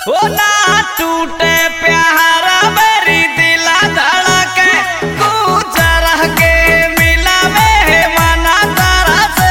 ओ ना टूटे प्यार मेरी दिला धड़के गुजर के मिलावे मना तारा से।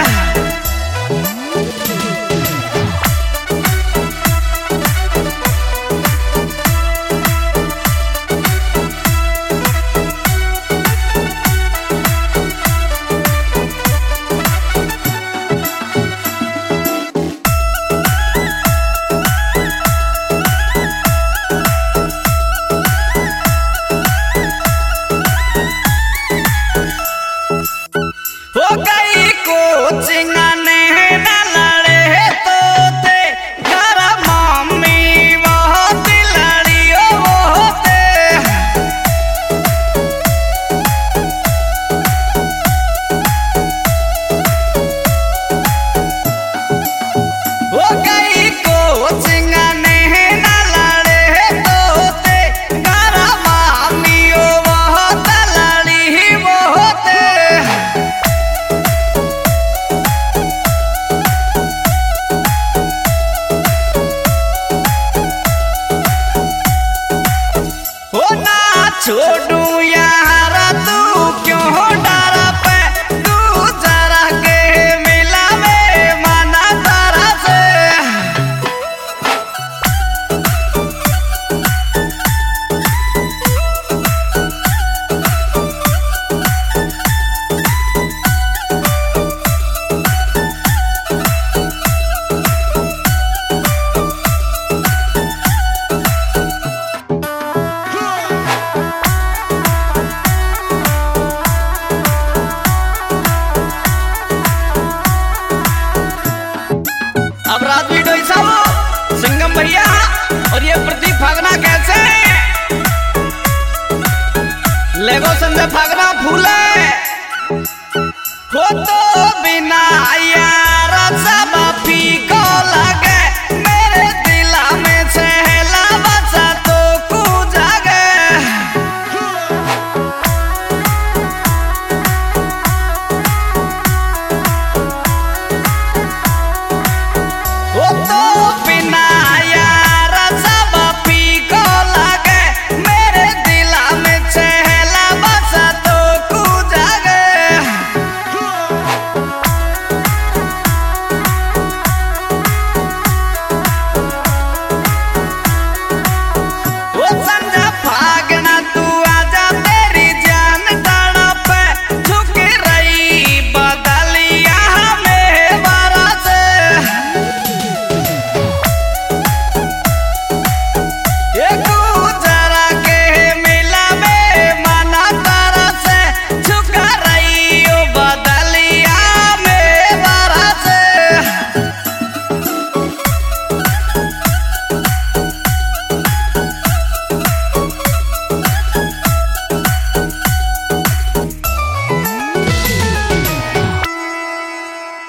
हो गई कोचिंग ने न लड़े तोते घर मम्मी बहुत लड़ियो होते। हो गई कोचिंग ने न लड़े तोते घर मम्मी बहुत लड़ी होते। हो ना छोड़ू यार तू क्यों डर पे तू जरा के मिलावे मना तारा से। अब राजवी डोई साहब, सिंगम भैया और ये प्रदीप फागना कैसे लेगो संजय फागना फूले हो तो बिना आया